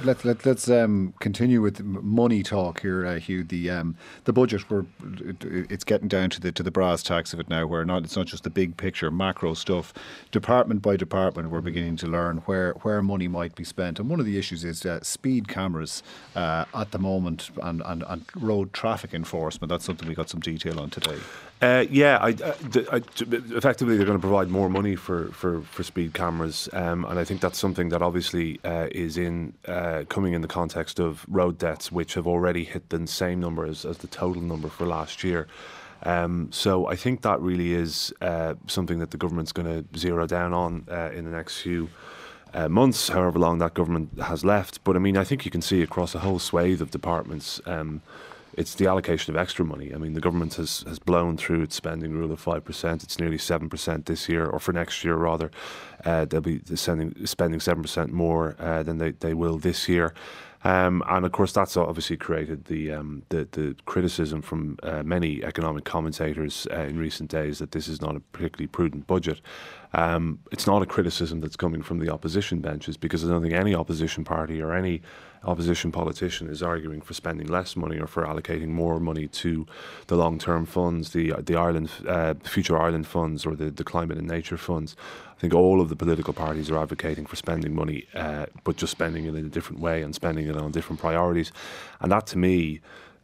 let's continue with money talk here, Hugh. The budget, it's getting down to the brass tacks of it now, where it's not just the big picture, macro stuff. Department by department, we're beginning to learn where money might be spent. And one of the issues is speed cameras at the moment and road traffic enforcement. That's something we got some detail on today. Effectively, they're going to provide more money for speed cameras, and I think that's something that obviously is coming in the context of road deaths, which have already hit the same number as the total number for last year. So I think that really is something that the government's going to zero down on in the next few months, however long that government has left. But I mean, I think you can see across a whole swathe of departments. It's the allocation of extra money. I mean, the government has blown through its spending rule of 5%. It's nearly 7% this year, or for next year rather. They'll be spending 7% more than they will this year. And of course, that's obviously created the criticism from many economic commentators in recent days that this is not a particularly prudent budget. It's not a criticism that's coming from the opposition benches, because I don't think any opposition party or any opposition politician is arguing for spending less money or for allocating more money to the long-term funds, the Ireland Future Ireland funds, or the climate and nature funds. I think all of the political parties are advocating for spending money, but just spending it in a different way and spending it on different priorities. And that, to me,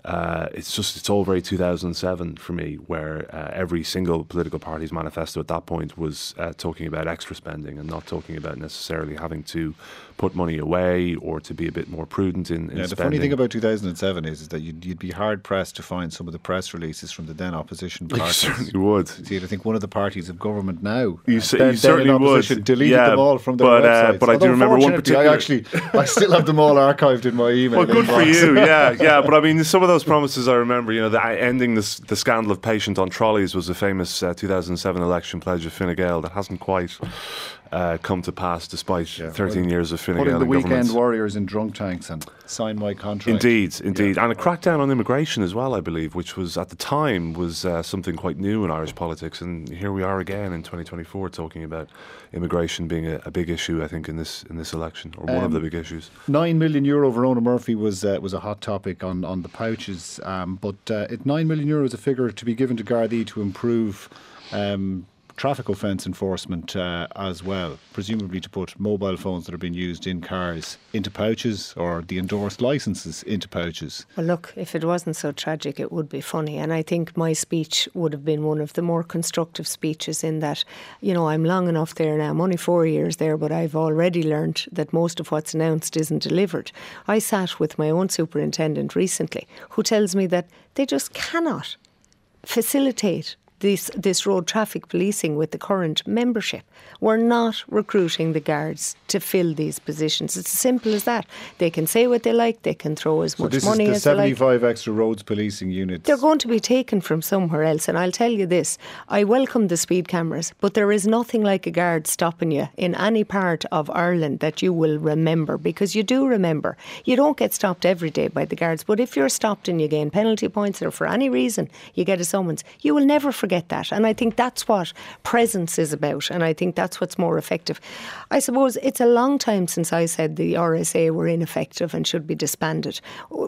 it's all very 2007 for me, where every single political party's manifesto at that point was talking about extra spending and not talking about necessarily having to put money away or to be a bit more prudent in spending. The funny thing about 2007 is that you'd be hard pressed to find some of the press releases from the then opposition parties. You certainly would. See, I think one of the parties of government now, you certainly would, deleted them all from their websites. But I do remember one particular. I still have them all archived in my email. Well, good for you. Yeah. But I mean, some of those promises I remember. Ending the scandal of patient on trolleys was a famous 2007 election pledge of Fine Gael that hasn't quite come to pass despite 13 years of Fine Gael putting the government. weekend warriors in drunk tanks and sign my contract. Indeed. And a crackdown on immigration as well, I believe, which was at the time was something quite new in Irish politics. And here we are again in 2024 talking about immigration being a big issue, I think, in this election, or one of the big issues. €9 million Verona Murphy was a hot topic on the pouches, but €9 million is a figure to be given to Gardaí to improve traffic offence enforcement as well, presumably to put mobile phones that are being used in cars into pouches, or the endorsed licences into pouches. Well, look, if it wasn't so tragic, it would be funny. And I think my speech would have been one of the more constructive speeches, in that, I'm long enough there now. I'm only 4 years there, but I've already learned that most of what's announced isn't delivered. I sat with my own superintendent recently, who tells me that they just cannot facilitate this road traffic policing with the current membership. We're not recruiting the guards to fill these positions. It's as simple as that. They can say what they like, they can throw as much money as they like. So this is the 75 extra roads policing units. They're going to be taken from somewhere else. And I'll tell you this, I welcome the speed cameras, but there is nothing like a guard stopping you in any part of Ireland that you will remember, because you do remember. You don't get stopped every day by the guards, but if you're stopped and you gain penalty points, or for any reason you get a summons, you will never forget that. And I think that's what presence is about, and I think that's what's more effective. I suppose it's a long time since I said the RSA were ineffective and should be disbanded.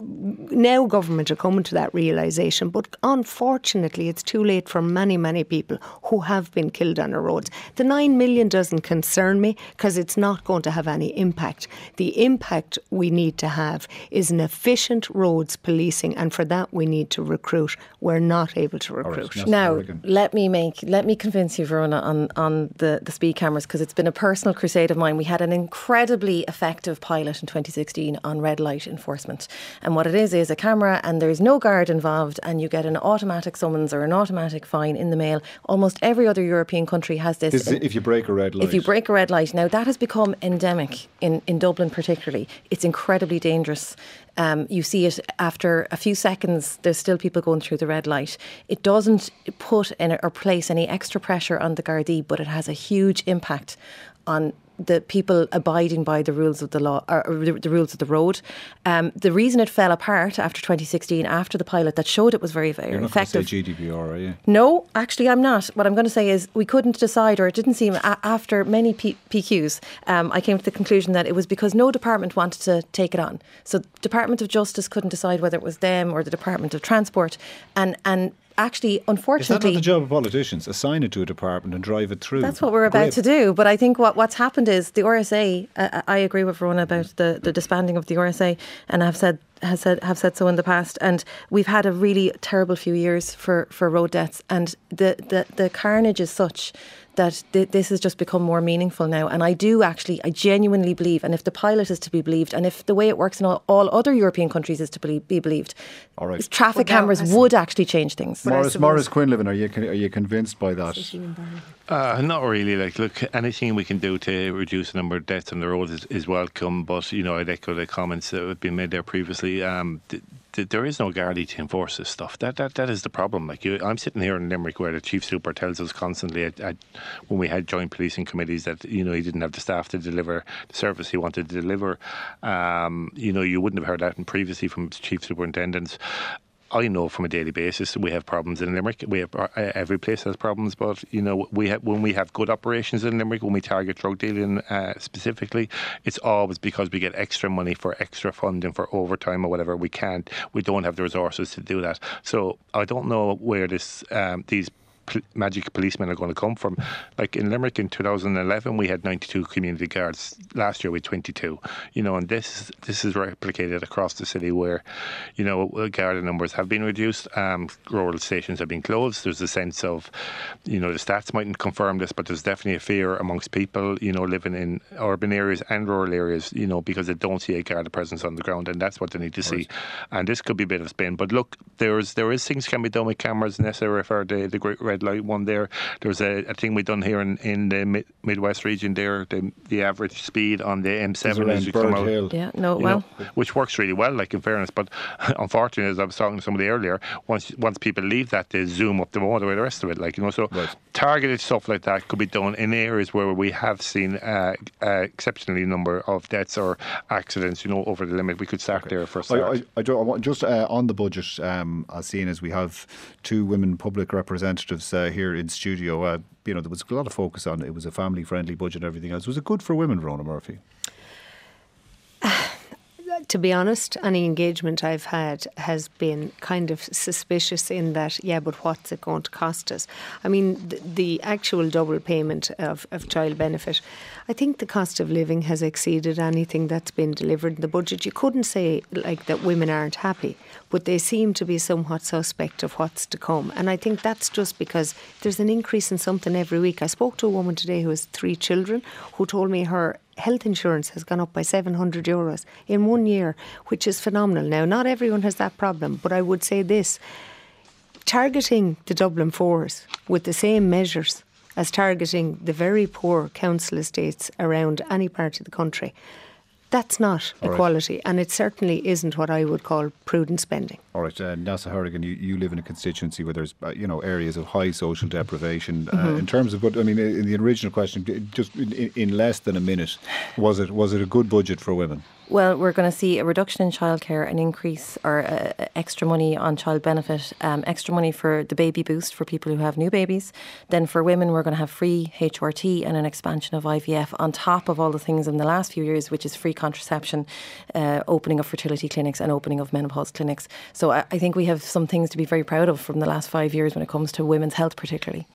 Now government are coming to that realisation, but unfortunately it's too late for many, many people who have been killed on our roads. The 9 million doesn't concern me, because it's not going to have any impact. The impact we need to have is an efficient roads policing, and for that we need to recruit. We're not able to recruit. Right, now, let me convince you, Verona, on the speed cameras, because it's been a personal crusade of mine. We had an incredibly effective pilot in 2016 on red light enforcement, and what it is a camera, and there's no guard involved, and you get an automatic summons or an automatic fine in the mail. Almost every other European country has this. If you break a red light. If you break a red light. Now, that has become endemic in Dublin particularly. It's incredibly dangerous. You see it after a few seconds, there's still people going through the red light. It doesn't put or place any extra pressure on the Gardaí, but it has a huge impact on the people abiding by the rules of the law, or the rules of the road. The reason it fell apart after 2016, after the pilot that showed it was very, very You're not effective. going to say GDPR, are you? No, actually I'm not. What I'm going to say is we couldn't decide, or it didn't seem, after many PQs, I came to the conclusion that it was because no department wanted to take it on. So Department of Justice couldn't decide whether it was them or the Department of Transport. And actually, unfortunately... Is that not the job of politicians? Assign it to a department and drive it through. That's what we're about to do. But I think what's happened is the RSA, I agree with Verona about the disbanding of the RSA, and have said so in the past, and we've had a really terrible few years for road deaths, and the carnage is such that this has just become more meaningful now. And I genuinely believe, and if the pilot is to be believed, and if the way it works in all other European countries is to be believed, all right, traffic cameras would actually change things. Maurice Quinlivan, are you convinced by that? Not really. Look, anything we can do to reduce the number of deaths on the road is welcome. But I'd echo the comments that have been made there previously. There is no Gardaí to enforce this stuff. That is the problem. I'm sitting here in Limerick where the Chief Super tells us constantly when we had joint policing committees that he didn't have the staff to deliver the service he wanted to deliver. You wouldn't have heard that previously from Chief Superintendents. I know from a daily basis we have problems in Limerick. We have every place has problems, but when we have good operations in Limerick, when we target drug dealing specifically, it's always because we get extra money for extra funding for overtime or whatever. We don't have the resources to do that. So I don't know where these magic policemen are going to come from. Like in Limerick in 2011 we had 92 community guards. Last year we had 22. And this is replicated across the city where guard numbers have been reduced. Rural stations have been closed. There's a sense of the stats mightn't confirm this, but there's definitely a fear amongst people living in urban areas and rural areas because they don't see a guard presence on the ground, and that's what they need to see. And this could be a bit of spin, but look, there is things can be done with cameras. Nessa referred to the Great Red Light one there. There's a thing we've done here in the Midwest region there. The average speed on the M7 as you come out. Hill. Which works really well, in fairness. But unfortunately, as I was talking to somebody earlier, once people leave that, they zoom up the motorway, the rest of it. So targeted stuff like that could be done in areas where we have seen exceptionally number of deaths or accidents, over the limit. We could start there for a start. I want just on the budget, as seen as we have two women public representatives here in studio, there was a lot of focus on it. It was a family-friendly budget and everything else. Was it good for women, Verona Murphy? To be honest, any engagement I've had has been kind of suspicious in that, but what's it going to cost us? I mean, the actual double payment of child benefit, I think the cost of living has exceeded anything that's been delivered in the budget. You couldn't say that women aren't happy, but they seem to be somewhat suspect of what's to come. And I think that's just because there's an increase in something every week. I spoke to a woman today who has 3 children who told me her health insurance has gone up by €700 in 1 year, which is phenomenal. Now, not everyone has that problem, but I would say this: targeting the Dublin Fours with the same measures as targeting the very poor council estates around any part of the country, that's not equality, and it certainly isn't what I would call prudent spending. All right, Nessa Horrigan, you live in a constituency where there's areas of high social deprivation. In terms of, but I mean, in the original question, just in less than a minute, was it a good budget for women? Well, we're going to see a reduction in childcare, an increase or extra money on child benefit, extra money for the baby boost for people who have new babies. Then for women, we're going to have free HRT and an expansion of IVF on top of all the things in the last few years, which is free contraception, opening of fertility clinics and opening of menopause clinics. So I think we have some things to be very proud of from the last 5 years when it comes to women's health particularly.